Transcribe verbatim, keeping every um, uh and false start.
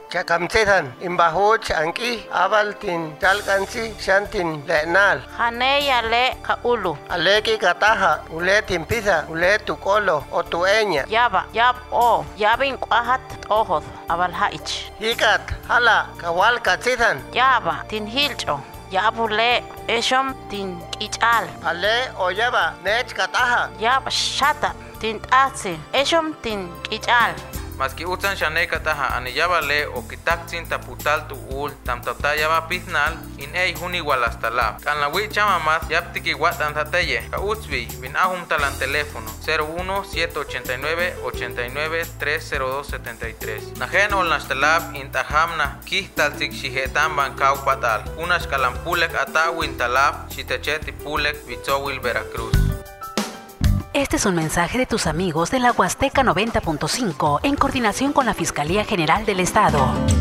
chakamsetan imbahuch anki abaltin chalkansi shantin lenal. Haneya le kaulu. Aleki kataha ule timpisa ule tukolo o tueña. Yaba yab o yabin kwahat ohoz abal haich. Hikat hala kawal katsitan. Yaba tin hilcho. Yabule eshom tin kichal. Ale oyaba nech kataha. Yaba shata tin tatsi eshom tin kichal. Maski utsan shaneka taha aniyaba le o kitaksin taputal tu ul tam tata yaba pitnal in ei huni walastalab. Kan la wi chama mas yaptiki watan tateye. Ka utsvi bin ahum talan teléfono cero uno siete ocho nueve ocho nueve tres cero dos siete tres. Najen ol nastalab in tahamna kihtaltik shihetan bankau patal. Unas kalampulek atawin talab shitecheti pulek vitzowil Veracruz. Este es un mensaje de tus amigos de la Huasteca noventa punto cinco en coordinación con la Fiscalía General del Estado.